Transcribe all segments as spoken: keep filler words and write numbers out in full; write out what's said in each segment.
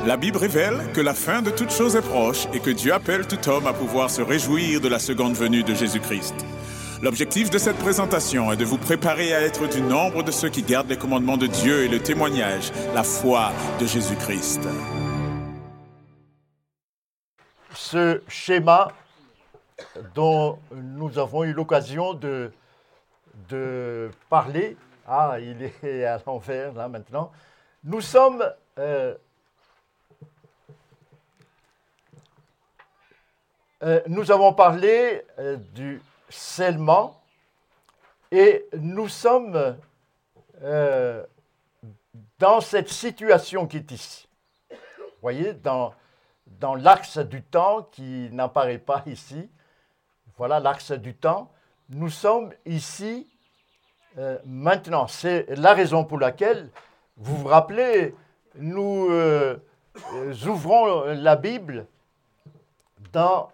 La Bible révèle que la fin de toute chose est proche et que Dieu appelle tout homme à pouvoir se réjouir de la seconde venue de Jésus-Christ. L'objectif de cette présentation est de vous préparer à être du nombre de ceux qui gardent les commandements de Dieu et le témoignage, la foi de Jésus-Christ. Ce schéma dont nous avons eu l'occasion de, de parler, ah, il est à l'envers là maintenant, nous sommes... Euh, euh, nous avons parlé euh, du scellement et nous sommes euh, dans cette situation qui est ici. Vous voyez, dans, dans l'axe du temps qui n'apparaît pas ici, voilà l'axe du temps, nous sommes ici euh, maintenant. C'est la raison pour laquelle, vous vous rappelez, nous euh, euh, ouvrons la Bible dans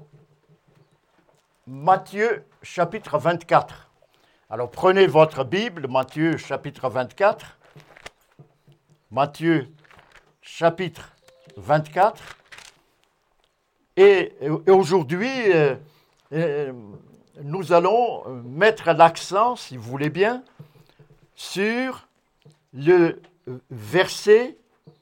Matthieu chapitre vingt-quatre. Alors prenez votre Bible, Matthieu chapitre vingt-quatre. Matthieu chapitre vingt-quatre. Et, et aujourd'hui, euh, euh, nous allons mettre l'accent, si vous voulez bien, sur le verset.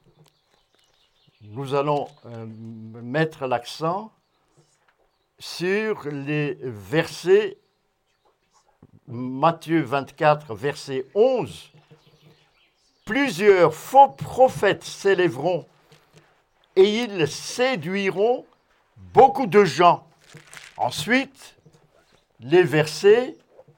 Nous allons euh, mettre l'accent sur les versets, Matthieu vingt-quatre, verset onze. Plusieurs faux prophètes s'élèveront et ils séduiront beaucoup de gens. Ensuite, les versets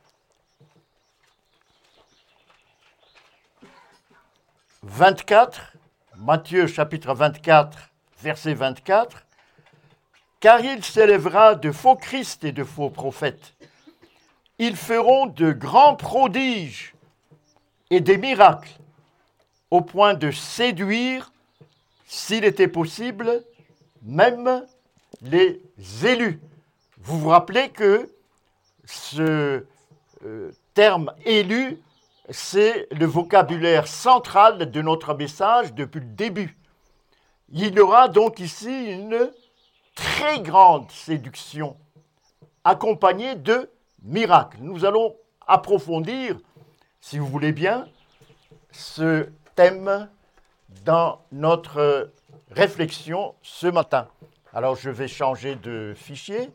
vingt-quatre, Matthieu chapitre vingt-quatre, verset vingt-quatre. Car il s'élèvera de faux Christ et de faux prophètes. Ils feront de grands prodiges et des miracles, au point de séduire, s'il était possible, même les élus. Vous vous rappelez que ce euh, terme élu, c'est le vocabulaire central de notre message depuis le début. Il y aura donc ici une très grande séduction, accompagnée de miracles. Nous allons approfondir, si vous voulez bien, ce thème dans notre réflexion ce matin. Alors, je vais changer de fichier.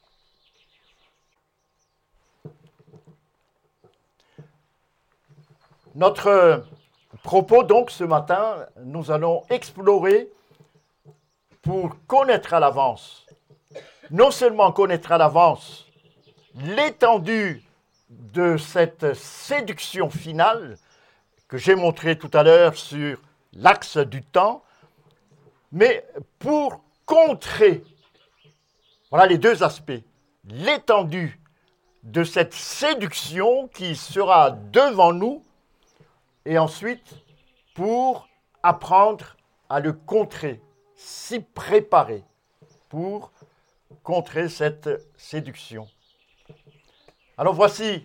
Notre propos, donc, ce matin, nous allons explorer pour connaître à l'avance, non seulement connaître à l'avance l'étendue de cette séduction finale que j'ai montré tout à l'heure sur l'axe du temps, mais pour contrer, voilà les deux aspects, l'étendue de cette séduction qui sera devant nous, et ensuite pour apprendre à le contrer, s'y préparer pour contrer cette séduction. Alors voici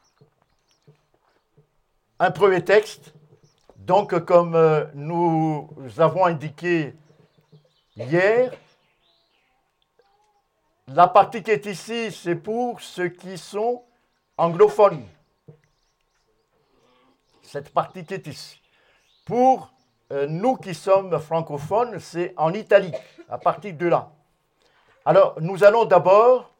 un premier texte. Donc comme euh, nous avons indiqué hier, la partie qui est ici, c'est pour ceux qui sont anglophones. Cette partie qui est ici. Pour euh, nous qui sommes francophones, c'est en italique, à partir de là. Alors, nous allons d'abord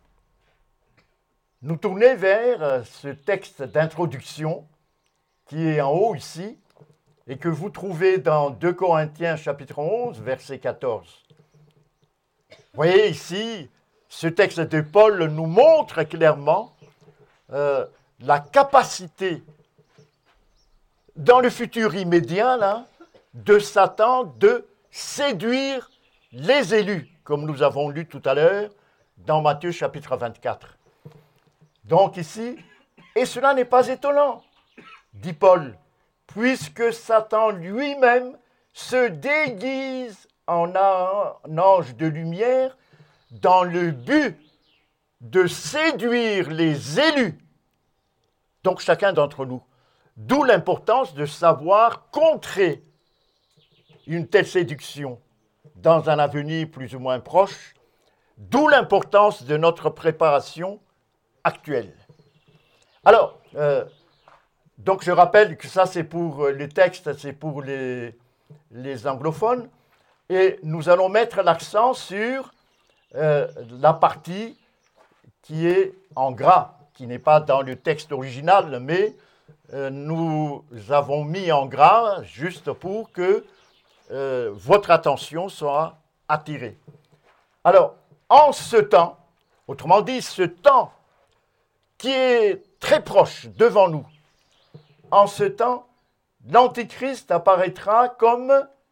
nous tourner vers euh, ce texte d'introduction qui est en haut ici et que vous trouvez dans deux Corinthiens chapitre onze, verset quatorze. Vous voyez ici, ce texte de Paul nous montre clairement euh, la capacité dans le futur immédiat là, de Satan de séduire les élus, comme nous avons lu tout à l'heure dans Matthieu chapitre vingt-quatre. Donc ici, et cela n'est pas étonnant, dit Paul, puisque Satan lui-même se déguise en ange de lumière dans le but de séduire les élus, donc chacun d'entre nous. D'où l'importance de savoir contrer une telle séduction dans un avenir plus ou moins proche, d'où l'importance de notre préparation actuelle. Alors, euh, donc je rappelle que ça c'est pour les textes, c'est pour les, les anglophones, et nous allons mettre l'accent sur euh, la partie qui est en gras, qui n'est pas dans le texte original, mais euh, nous avons mis en gras juste pour que euh, votre attention soit attirée. Alors, en ce temps, autrement dit, ce temps qui est très proche devant nous, en ce temps, l'Antichrist apparaîtra comme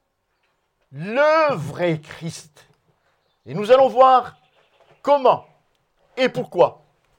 le vrai Christ. Et nous allons voir comment et pourquoi.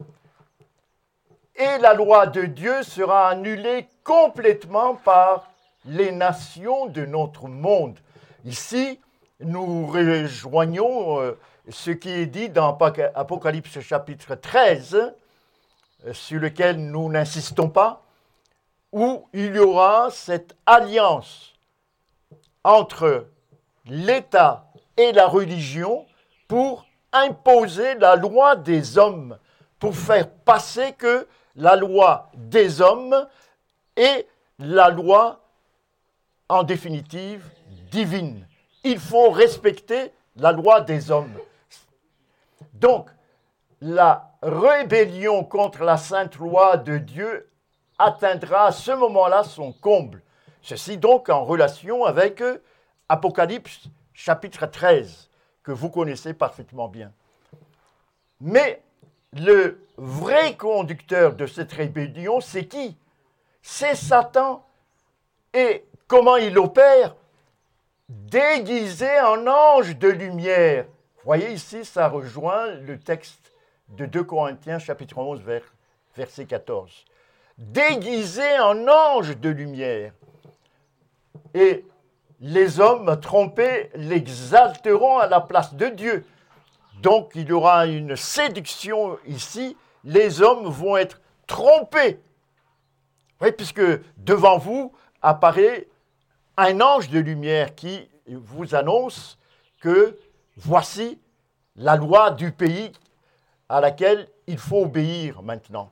Et la loi de Dieu sera annulée complètement par les nations de notre monde. Ici, nous rejoignons euh, ce qui est dit dans Apocalypse chapitre treize, euh, sur lequel nous n'insistons pas, où il y aura cette alliance entre l'État et la religion pour imposer la loi des hommes, pour faire passer que la loi des hommes est la loi, en définitive, divine. Il faut respecter la loi des hommes. Donc, la rébellion contre la sainte loi de Dieu atteindra à ce moment-là son comble. Ceci donc en relation avec Apocalypse chapitre treize, que vous connaissez parfaitement bien. Mais le vrai conducteur de cette rébellion, c'est qui? C'est Satan. Et comment il opère? Déguisé en ange de lumière. Vous voyez ici, ça rejoint le texte de deux Corinthiens chapitre onze, vers, verset quatorze. Déguisé en ange de lumière. Et les hommes trompés l'exalteront à la place de Dieu. Donc il y aura une séduction ici. Les hommes vont être trompés. Oui, puisque devant vous apparaît un ange de lumière qui vous annonce que voici la loi du pays à laquelle il faut obéir maintenant.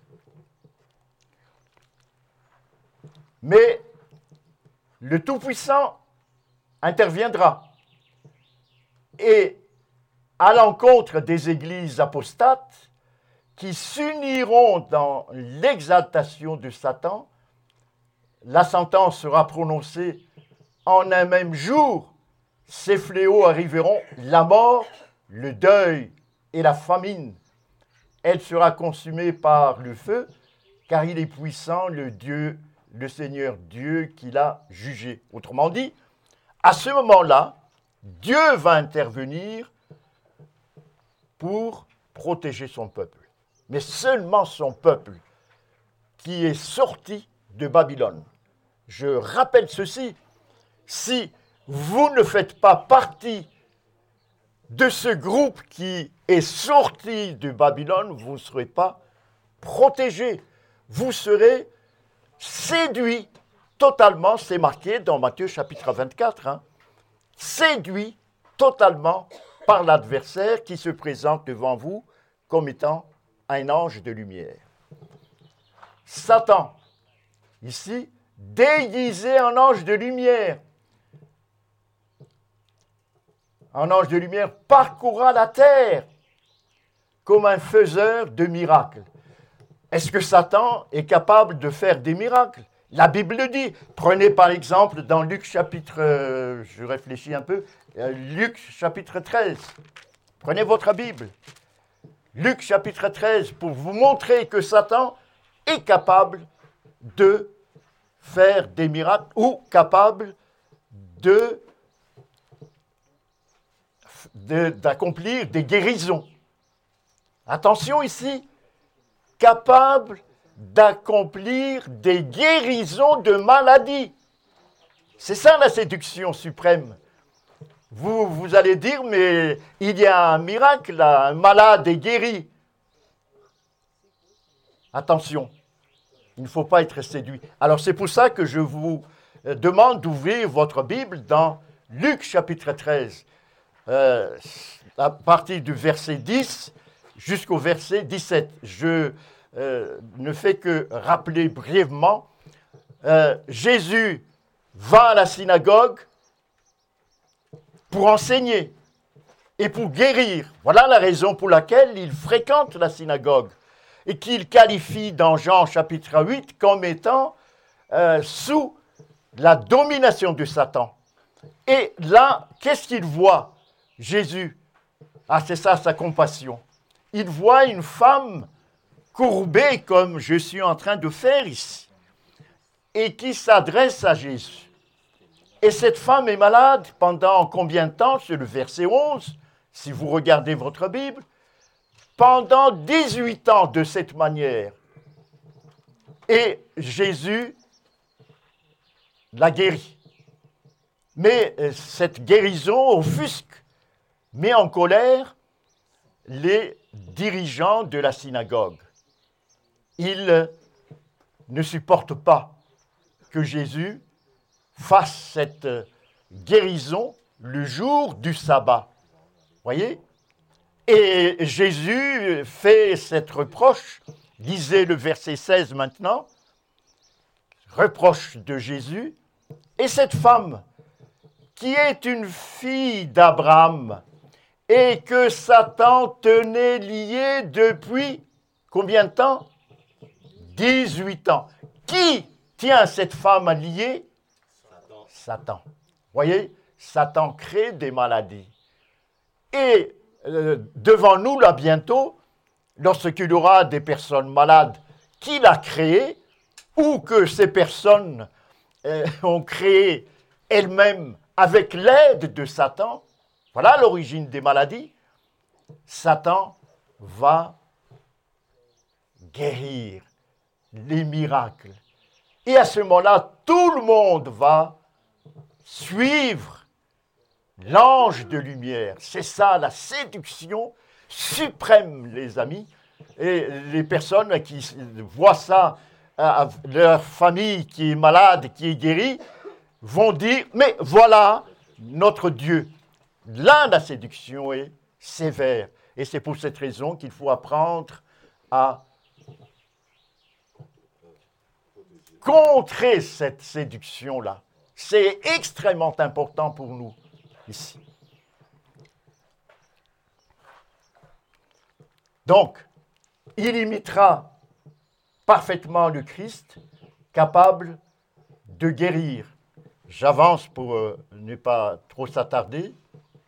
Mais le Tout-Puissant interviendra et à l'encontre des églises apostates qui s'uniront dans l'exaltation de Satan, la sentence sera prononcée en un même jour. Ces fléaux arriveront, la mort, le deuil et la famine. Elle sera consumée par le feu, car il est puissant, le Dieu, le Seigneur Dieu qui l'a jugé. Autrement dit, à ce moment-là, Dieu va intervenir pour protéger son peuple. Mais seulement son peuple qui est sorti de Babylone. Je rappelle ceci, si vous ne faites pas partie de ce groupe qui est sorti de Babylone, vous ne serez pas protégés. Vous serez séduits totalement, c'est marqué dans Matthieu chapitre vingt-quatre, hein, séduits totalement par l'adversaire qui se présente devant vous comme étant un ange de lumière. Satan, ici, déguisé en ange de lumière, un ange de lumière parcourra la terre comme un faiseur de miracles. Est-ce que Satan est capable de faire des miracles? La Bible le dit. Prenez par exemple dans Luc chapitre, euh, je réfléchis un peu, euh, Luc chapitre treize. Prenez votre Bible. Luc chapitre treize, pour vous montrer que Satan est capable de faire des miracles ou capable de, de, d'accomplir des guérisons. Attention ici, capable d'accomplir des guérisons de maladies. C'est ça la séduction suprême. Vous, vous allez dire, mais il y a un miracle, là, un malade est guéri. Attention, il ne faut pas être séduit. Alors c'est pour ça que je vous euh, demande d'ouvrir votre Bible dans Luc chapitre treize, euh, à partir du verset dix jusqu'au verset dix-sept. Je euh, ne fais que rappeler brièvement, euh, Jésus va à la synagogue pour enseigner et pour guérir. Voilà la raison pour laquelle il fréquente la synagogue et qu'il qualifie dans Jean chapitre huit comme étant euh, sous la domination de Satan. Et là, qu'est-ce qu'il voit, Jésus? Ah, c'est ça sa compassion. Il voit une femme courbée comme je suis en train de faire ici et qui s'adresse à Jésus. Et cette femme est malade pendant combien de temps? C'est le verset onze, si vous regardez votre Bible. Pendant dix-huit ans de cette manière. Et Jésus la guérit. Mais euh, cette guérison offusque, met en colère les dirigeants de la synagogue. Ils euh, ne supportent pas que Jésus fasse cette euh, guérison le jour du sabbat. Voyez? Et Jésus fait cette reproche. Lisez le verset seize maintenant. Reproche de Jésus. Et cette femme, qui est une fille d'Abraham, et que Satan tenait liée depuis combien de temps? dix-huit ans. Qui tient cette femme liée? Satan. Satan. Voyez, Satan crée des maladies. Et euh, devant nous, là, bientôt, lorsqu'il y aura des personnes malades qu'il a créées, ou que ces personnes euh, ont créé elles-mêmes avec l'aide de Satan, voilà l'origine des maladies, Satan va guérir les miracles. Et à ce moment-là, tout le monde va suivre l'ange de lumière. C'est ça, la séduction suprême, les amis. Et les personnes qui voient ça, euh, leur famille qui est malade, qui est guérie, vont dire, mais voilà notre Dieu. Là, la séduction est sévère. Et c'est pour cette raison qu'il faut apprendre à contrer cette séduction-là. C'est extrêmement important pour nous, ici. Donc, il imitera parfaitement le Christ, capable de guérir. J'avance pour euh, ne pas trop s'attarder.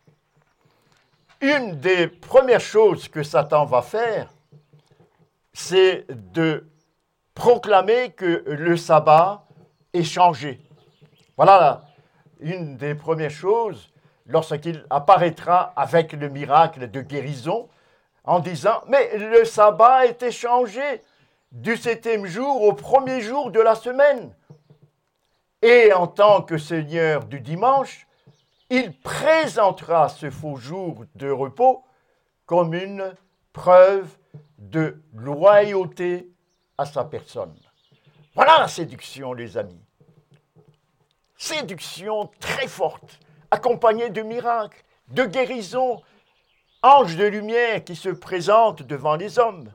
Une des premières choses que Satan va faire, c'est de proclamer que le sabbat est changé. Voilà une des premières choses lorsqu'il apparaîtra avec le miracle de guérison en disant « Mais le sabbat a été changé du septième jour au premier jour de la semaine. » Et en tant que Seigneur du dimanche, il présentera ce faux jour de repos comme une preuve de loyauté à sa personne. Voilà la séduction, les amis. Séduction très forte, accompagnée de miracles, de guérisons, anges de lumière qui se présentent devant les hommes.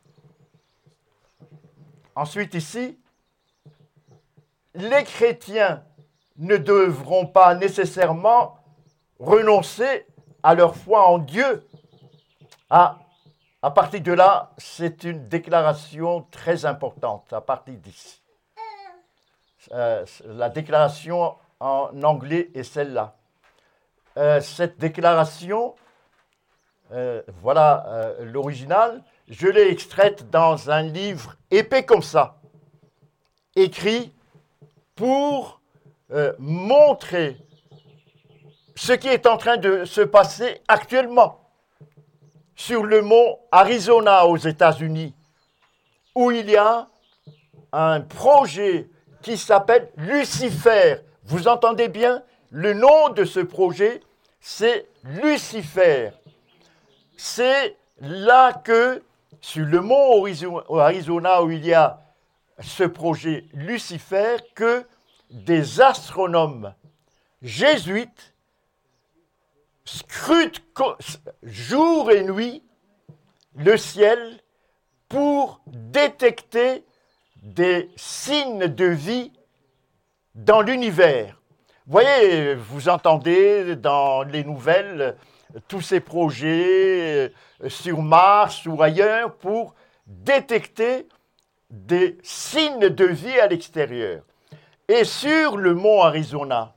Ensuite, ici, les chrétiens ne devront pas nécessairement renoncer à leur foi en Dieu. Ah, à partir de là, c'est une déclaration très importante, à partir d'ici. Euh, la déclaration en anglais est celle-là. Euh, cette déclaration, euh, voilà euh, l'original, je l'ai extraite dans un livre épais comme ça, écrit pour euh, montrer ce qui est en train de se passer actuellement sur le mont Arizona aux États-Unis, où il y a un projet qui s'appelle Lucifer. Vous entendez bien? Le nom de ce projet, c'est Lucifer. C'est là que, sur le mont Arizona où il y a ce projet Lucifer, que des astronomes jésuites scrutent jour et nuit le ciel pour détecter des signes de vie dans l'univers. Vous voyez, vous entendez dans les nouvelles tous ces projets sur Mars ou ailleurs pour détecter des signes de vie à l'extérieur. Et sur le mont Arizona,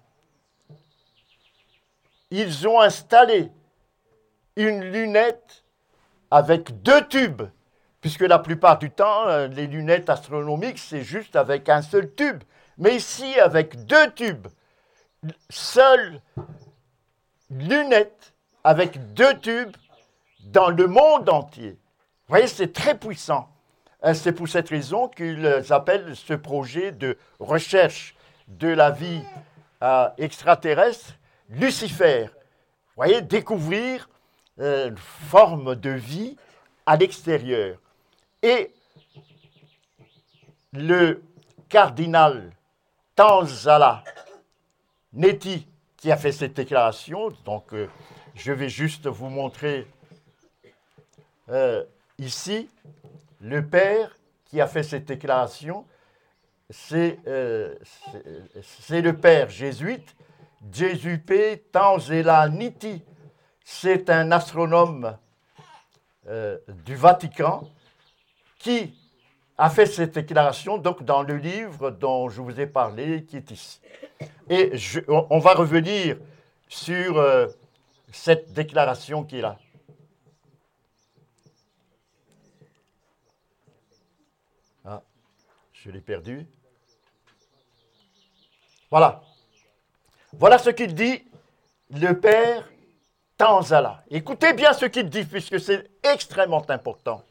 ils ont installé une lunette avec deux tubes, puisque la plupart du temps, les lunettes astronomiques, c'est juste avec un seul tube. Mais ici, avec deux tubes, seule lunette avec deux tubes dans le monde entier. Vous voyez, c'est très puissant. C'est pour cette raison qu'ils appellent ce projet de recherche de la vie euh, extraterrestre Lucifer. Vous voyez, découvrir euh, une forme de vie à l'extérieur. Et le cardinal Tanzala Neti, qui a fait cette déclaration, donc euh, je vais juste vous montrer euh, ici, le père qui a fait cette déclaration, c'est, euh, c'est, c'est le père jésuite, Jesupe Tanzela Neti. C'est un astronome euh, du Vatican qui a fait cette déclaration donc, dans le livre dont je vous ai parlé, qui est ici. Et je, on va revenir sur euh, cette déclaration qui est là. Ah, je l'ai perdu. Voilà. Voilà ce qu'il dit, le père Tanzala. Écoutez bien ce qu'il dit, puisque c'est extrêmement important.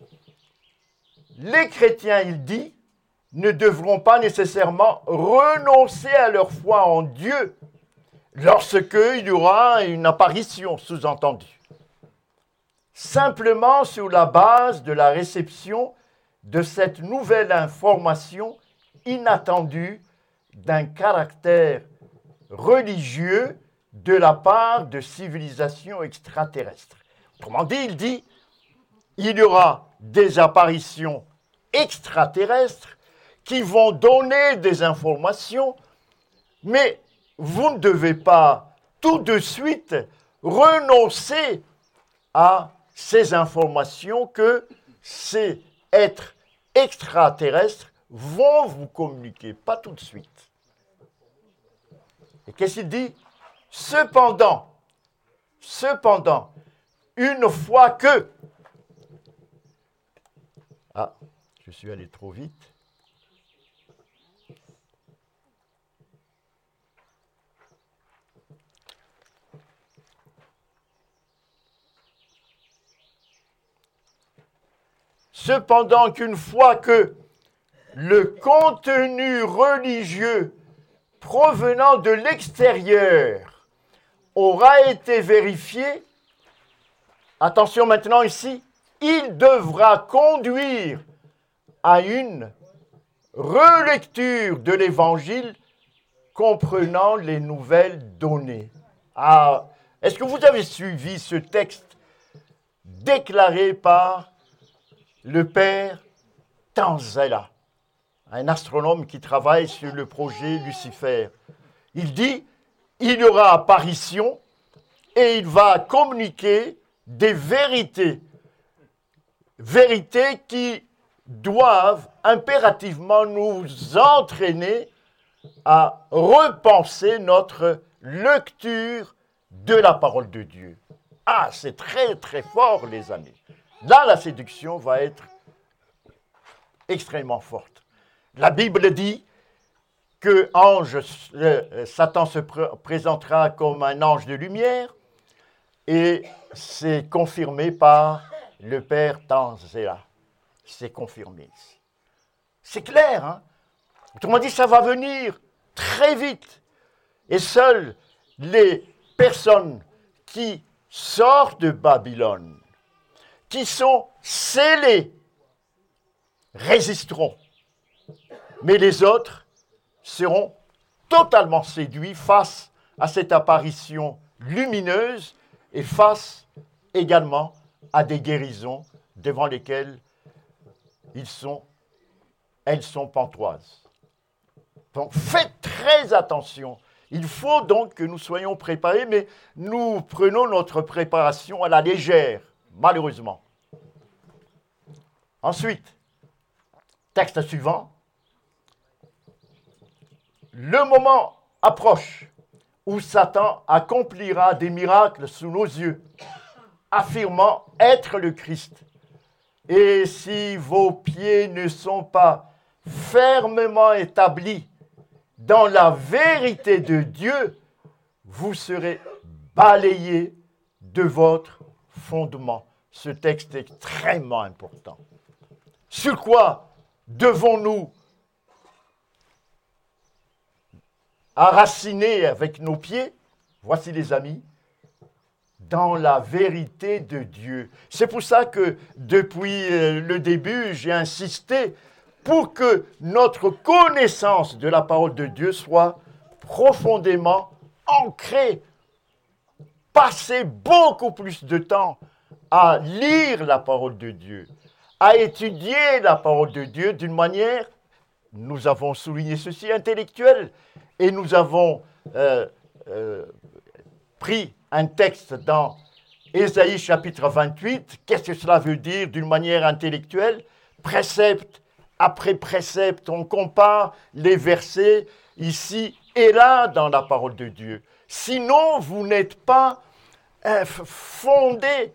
Les chrétiens, il dit, ne devront pas nécessairement renoncer à leur foi en Dieu lorsqu'il y aura une apparition, sous-entendue. Simplement sur la base de la réception de cette nouvelle information inattendue d'un caractère religieux de la part de civilisations extraterrestres. Autrement dit, il dit, il y aura des apparitions extraterrestres qui vont donner des informations, mais vous ne devez pas tout de suite renoncer à ces informations que ces êtres extraterrestres vont vous communiquer, pas tout de suite. Et qu'est-ce qu'il dit? Cependant, cependant, une fois que... Ah, je suis allé trop vite. Cependant qu'une fois que le contenu religieux provenant de l'extérieur aura été vérifié, attention maintenant ici, il devra conduire à une relecture de l'Évangile comprenant les nouvelles données. Ah, est-ce que vous avez suivi ce texte déclaré par le père Tanzela, un astronome qui travaille sur le projet Lucifer? Il dit, il y aura apparition et il va communiquer des vérités, vérités qui doivent impérativement nous entraîner à repenser notre lecture de la parole de Dieu. Ah, c'est très très fort, les amis. Là, la séduction va être extrêmement forte. La Bible dit que ange, euh, Satan se pr- présentera comme un ange de lumière, et c'est confirmé par le père Tanzela. C'est confirmé ici. C'est clair, hein? Autrement dit, ça va venir très vite. Et seules les personnes qui sortent de Babylone, qui sont scellées, résisteront. Mais les autres seront totalement séduits face à cette apparition lumineuse et face également à des guérisons devant lesquelles ils sont, elles sont pantoises. Donc faites très attention. Il faut donc que nous soyons préparés, mais nous prenons notre préparation à la légère, malheureusement. Ensuite, texte suivant. Le moment approche où Satan accomplira des miracles sous nos yeux, affirmant être le Christ. Et si vos pieds ne sont pas fermement établis dans la vérité de Dieu, vous serez balayés de votre fondement. Ce texte est extrêmement important. Sur quoi devons-nous enraciner avec nos pieds? Voici les amis, dans la vérité de Dieu. C'est pour ça que depuis le début, j'ai insisté pour que notre connaissance de la parole de Dieu soit profondément ancrée. Passer beaucoup plus de temps à lire la parole de Dieu, à étudier la parole de Dieu d'une manière, nous avons souligné ceci, intellectuelle, et nous avons euh, euh, pris un texte dans Ésaïe chapitre vingt-huit. Qu'est-ce que cela veut dire d'une manière intellectuelle? Précepte après précepte, on compare les versets ici et là dans la parole de Dieu. Sinon, vous n'êtes pas euh, fondé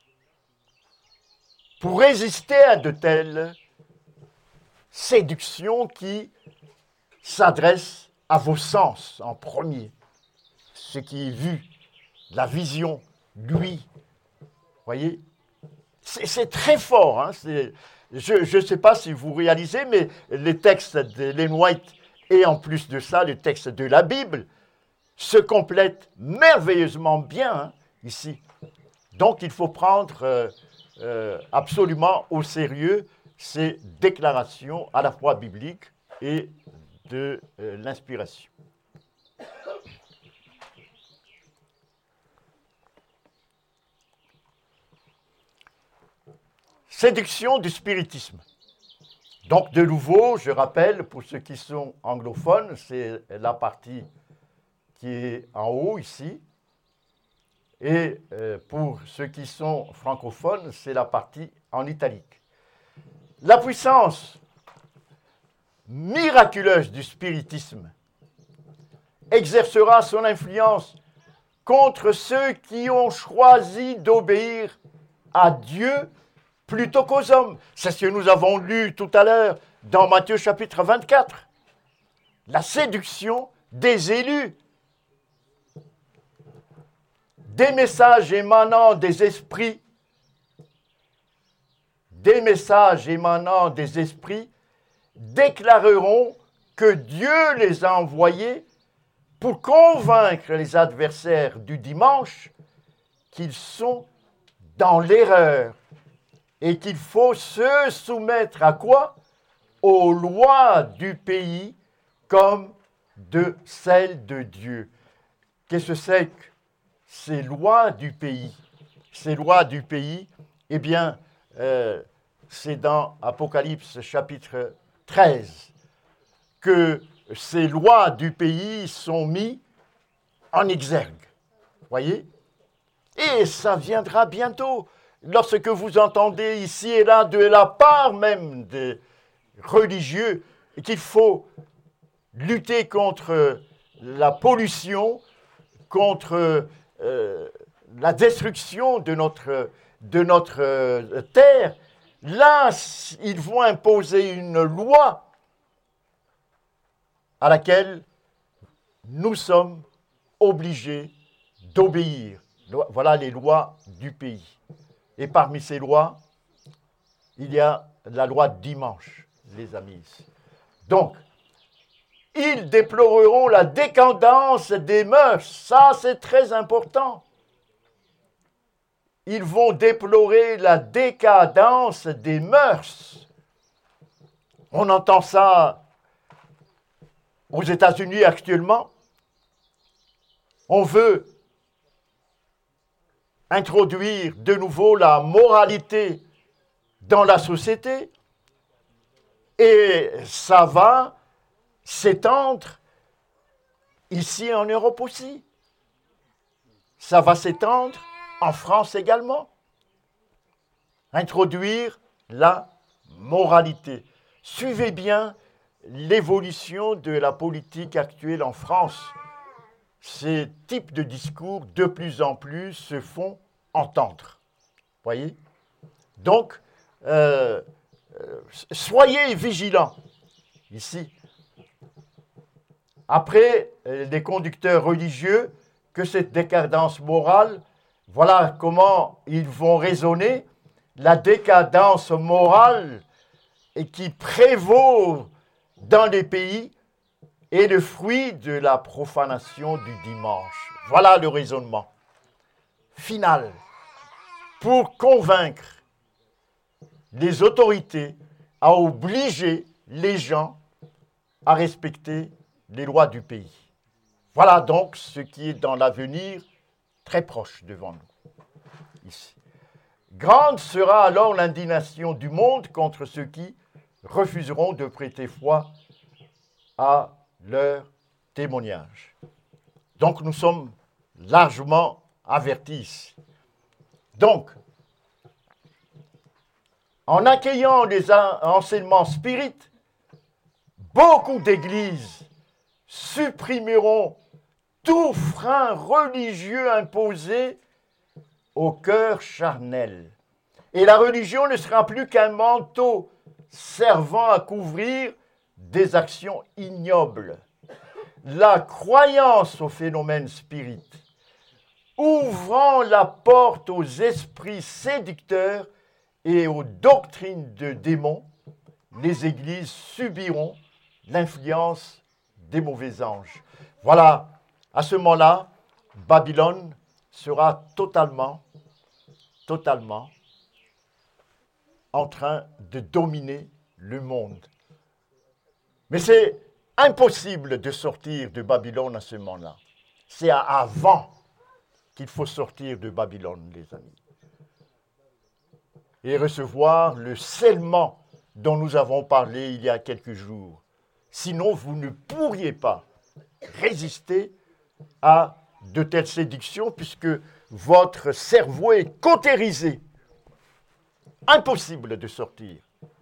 pour résister à de telles séductions qui s'adressent à vos sens en premier. Ce qui est vu, la vision, lui. Voyez, c'est, c'est très fort. Hein, c'est, je ne sais pas si vous réalisez, mais les textes d'Ellen White et en plus de ça, les textes de la Bible se complètent merveilleusement bien hein, ici. Donc il faut prendre euh, euh, absolument au sérieux ces déclarations à la fois bibliques et de euh, l'inspiration. Séduction du spiritisme. Donc de nouveau, je rappelle, pour ceux qui sont anglophones, c'est la partie qui est en haut ici. Et euh, pour ceux qui sont francophones, c'est la partie en italique. La puissance miraculeuse du spiritisme exercera son influence contre ceux qui ont choisi d'obéir à Dieu plutôt qu'aux hommes. C'est ce que nous avons lu tout à l'heure dans Matthieu chapitre vingt-quatre. La séduction des élus. Des messages émanant des esprits, des messages émanant des esprits déclareront que Dieu les a envoyés pour convaincre les adversaires du dimanche qu'ils sont dans l'erreur et qu'il faut se soumettre à quoi? Aux lois du pays comme de celles de Dieu. Qu'est-ce que c'est que ces lois du pays? Ces lois du pays, eh bien, euh, c'est dans Apocalypse chapitre treize que ces lois du pays sont mises en exergue. Voyez? Et ça viendra bientôt. Lorsque vous entendez ici et là de la part même des religieux qu'il faut lutter contre la pollution, contre euh, la destruction de notre, de notre euh, terre, là, ils vont imposer une loi à laquelle nous sommes obligés d'obéir. Voilà les lois du pays. Et parmi ces lois, il y a la loi de dimanche, les amis. Donc, ils déploreront la décadence des mœurs. Ça, c'est très important. Ils vont déplorer la décadence des mœurs. On entend ça aux États-Unis actuellement, on veut introduire de nouveau la moralité dans la société et ça va s'étendre ici en Europe aussi. Ça va s'étendre en France également. Introduire la moralité. Suivez bien l'évolution de la politique actuelle en France. Ces types de discours, de plus en plus, se font entendre. Voyez ? Donc, euh, euh, soyez vigilants ici. Après, euh, les conducteurs religieux, que cette décadence morale, voilà comment ils vont raisonner. La décadence morale et qui prévaut dans les pays est le fruit de la profanation du dimanche. Voilà le raisonnement final pour convaincre les autorités à obliger les gens à respecter les lois du pays. Voilà donc ce qui est dans l'avenir très proche devant nous, ici. Grande sera alors l'indignation du monde contre ceux qui refuseront de prêter foi à leur témoignage. Donc nous sommes largement avertis ici. Donc, en accueillant les enseignements spirites, beaucoup d'églises supprimeront tout frein religieux imposé au cœur charnel. Et la religion ne sera plus qu'un manteau servant à couvrir des actions ignobles. La croyance au phénomène spirit, ouvrant la porte aux esprits séducteurs et aux doctrines de démons, les églises subiront l'influence des mauvais anges. Voilà, à ce moment-là, Babylone sera totalement, totalement en train de dominer le monde. Mais c'est impossible de sortir de Babylone à ce moment-là. C'est avant qu'il faut sortir de Babylone, les amis. Et recevoir le scellement dont nous avons parlé il y a quelques jours. Sinon, vous ne pourriez pas résister à de telles séductions puisque votre cerveau est cautérisé. Impossible de sortir.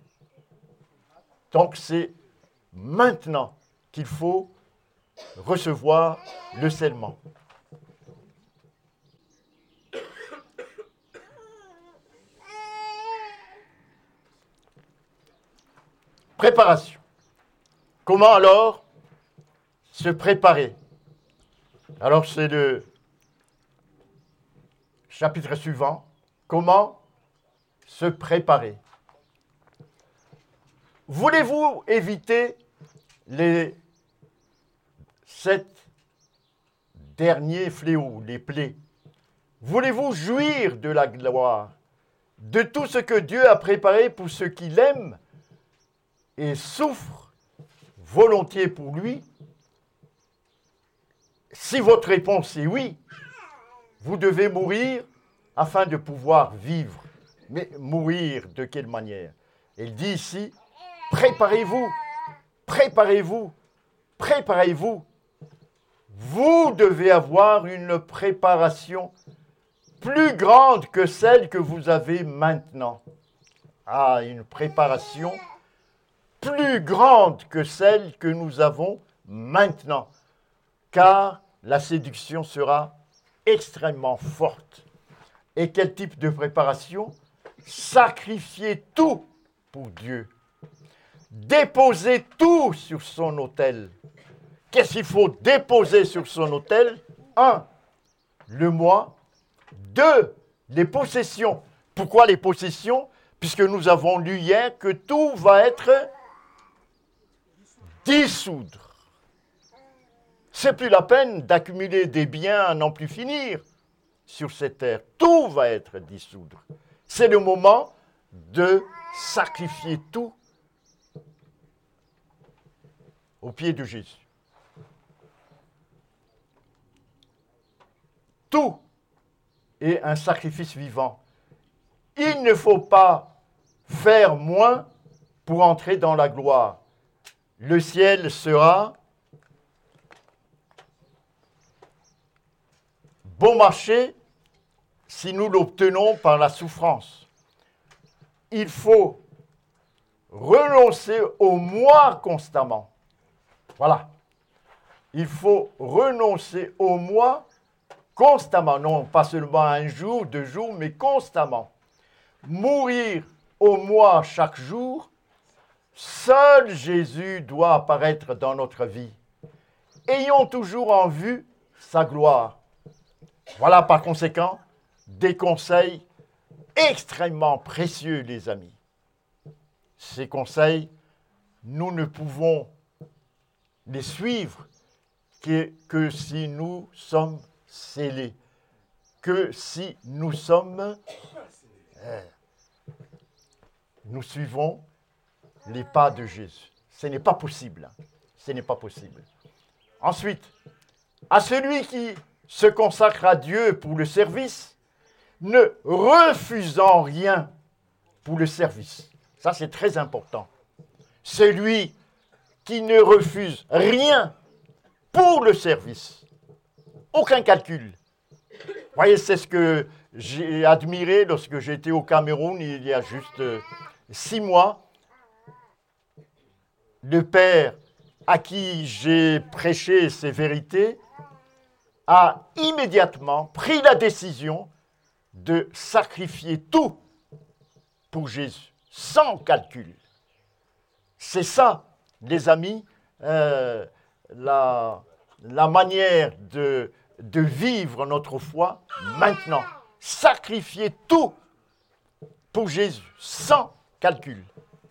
Donc c'est maintenant qu'il faut recevoir le scellement. Préparation. Comment alors se préparer? Alors c'est le chapitre suivant. Comment se préparer? Voulez-vous éviter les sept derniers fléaux, les plaies? Voulez-vous jouir de la gloire, de tout ce que Dieu a préparé pour ceux qui l'aiment et souffrent volontiers pour lui? Si votre réponse est oui, vous devez mourir afin de pouvoir vivre. Mais mourir de quelle manière? Il dit ici, préparez-vous, préparez-vous, préparez-vous. Vous devez avoir une préparation plus grande que celle que vous avez maintenant. Ah, une préparation plus grande que celle que nous avons maintenant. Car la séduction sera extrêmement forte. Et quel type de préparation? Sacrifier tout pour Dieu. Déposer tout sur son autel. Qu'est-ce qu'il faut déposer sur son autel? Un, le moi. Deux, les possessions. Pourquoi les possessions? Puisque nous avons lu hier que tout va être dissoudre. C'est plus la peine d'accumuler des biens à n'en plus finir sur cette terre. Tout va être dissoudre. C'est le moment de sacrifier tout au pied de Jésus. tout est un sacrifice vivant. Il ne faut pas faire moins pour entrer dans la gloire. Le ciel sera bon marché si nous l'obtenons par la souffrance. Il faut renoncer au moi constamment. Voilà. Il faut renoncer au moi constamment. Non, pas seulement un jour, deux jours, mais constamment. Mourir au moi chaque jour. Seul Jésus doit apparaître dans notre vie. Ayons toujours en vue sa gloire. Voilà par conséquent des conseils extrêmement précieux, les amis. Ces conseils, nous ne pouvons les suivre que, que si nous sommes scellés, que si nous sommes... Euh, nous suivons les pas de Jésus. Ce n'est pas possible. Ce n'est pas possible. Ensuite, à celui qui se consacre à Dieu pour le service, ne refusant rien pour le service. Ça, c'est très important. Celui qui ne refuse rien pour le service. Aucun calcul. Vous voyez, c'est ce que j'ai admiré lorsque j'étais au Cameroun il y a juste euh, six mois. Le père à qui j'ai prêché ces vérités a immédiatement pris la décision de sacrifier tout pour Jésus, sans calcul. C'est ça, les amis, euh, la, la manière de, de vivre notre foi maintenant. Sacrifier tout pour Jésus, sans calcul.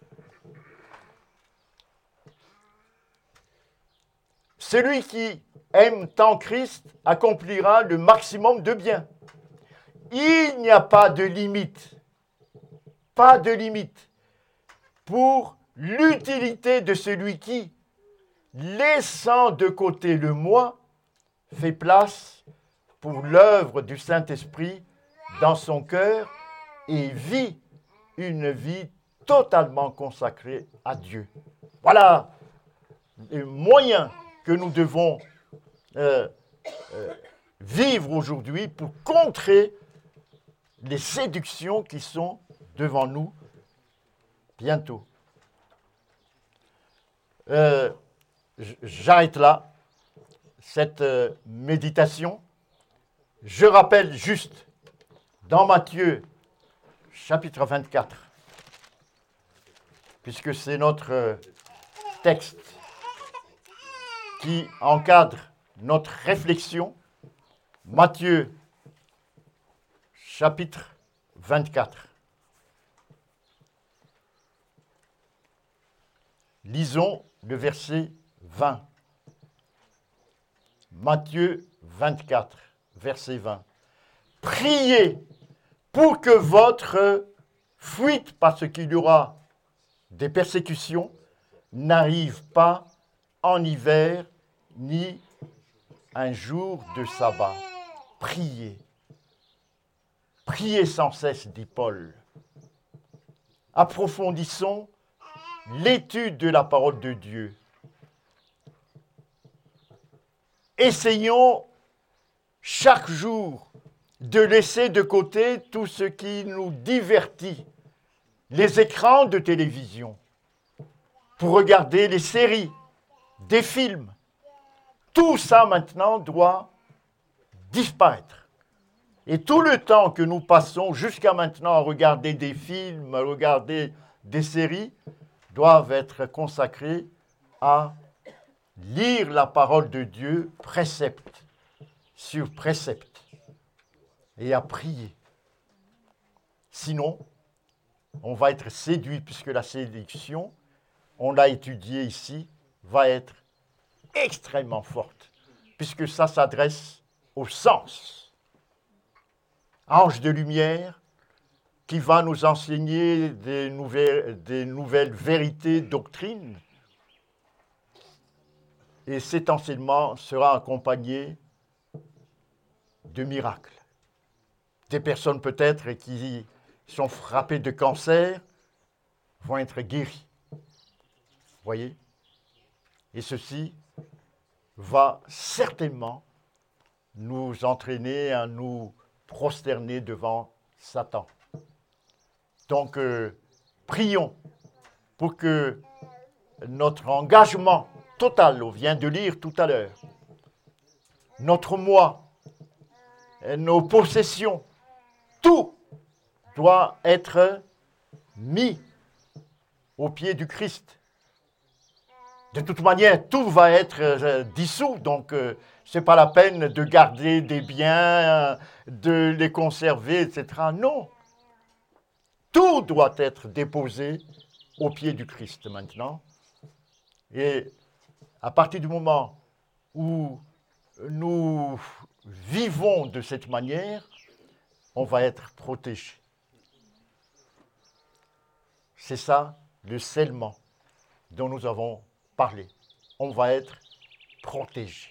Celui qui aime tant Christ accomplira le maximum de bien. Il n'y a pas de limite, pas de limite pour l'utilité de celui qui, laissant de côté le moi, fait place pour l'œuvre du Saint-Esprit dans son cœur et vit une vie totalement consacrée à Dieu. Voilà les moyens que nous devons euh, euh, vivre aujourd'hui pour contrer les séductions qui sont devant nous bientôt. Euh, j'arrête là cette euh, méditation. Je rappelle juste dans Matthieu chapitre vingt-quatre, puisque c'est notre euh, texte qui encadre notre réflexion, Matthieu chapitre vingt-quatre. Lisons le verset vingt. Matthieu vingt-quatre, verset vingt. Priez pour que votre fuite, parce qu'il y aura des persécutions, n'arrive pas en hiver ni un jour de sabbat. Priez. Priez sans cesse, dit Paul. Approfondissons l'étude de la parole de Dieu. Essayons chaque jour de laisser de côté tout ce qui nous divertit, les écrans de télévision, pour regarder les séries, des films. Tout ça maintenant doit disparaître. Et tout le temps que nous passons jusqu'à maintenant à regarder des films, à regarder des séries, doivent être consacrés à lire la parole de Dieu précepte sur précepte et à prier. Sinon, on va être séduit, puisque la séduction, on l'a étudié ici, va être extrêmement forte, puisque ça s'adresse au sens. Ange de lumière qui va nous enseigner des nouvelles, des nouvelles vérités, doctrines. Et cet enseignement sera accompagné de miracles. Des personnes peut-être qui sont frappées de cancer vont être guéries. Voyez? Et ceci va certainement nous entraîner à nous prosterner devant Satan. Donc, euh, prions pour que notre engagement total, on vient de lire tout à l'heure, notre moi, nos possessions, tout doit être mis au pied du Christ. De toute manière, tout va être euh, dissous, donc euh, ce n'est pas la peine de garder des biens, de les conserver, et cetera. Non. Tout doit être déposé au pied du Christ maintenant. Et à partir du moment où nous vivons de cette manière, on va être protégé. C'est ça le scellement dont nous avons parlé. On va être protégé.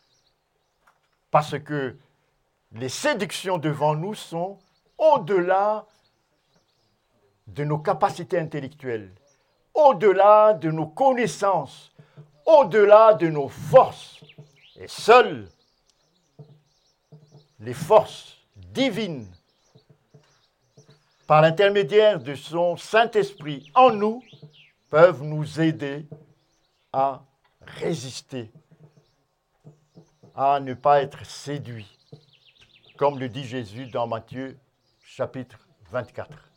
Parce que les séductions devant nous sont au-delà de nos capacités intellectuelles, au-delà de nos connaissances, au-delà de nos forces. Et seules les forces divines, par l'intermédiaire de son Saint-Esprit en nous, peuvent nous aider à résister, à ne pas être séduits, comme le dit Jésus dans Matthieu chapitre vingt-quatre.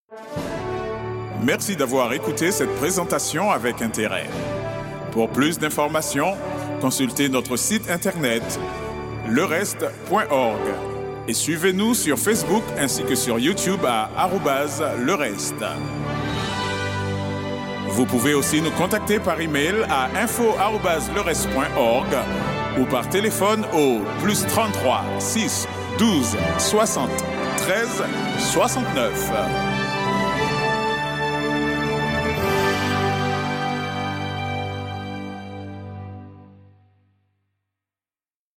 Merci d'avoir écouté cette présentation avec intérêt. Pour plus d'informations, consultez notre site internet le reste point org et suivez-nous sur Facebook ainsi que sur YouTube à arobase le reste. Vous pouvez aussi nous contacter par email à info arobase le reste point org ou par téléphone au plus trente-trois six douze soixante treize soixante-neuf.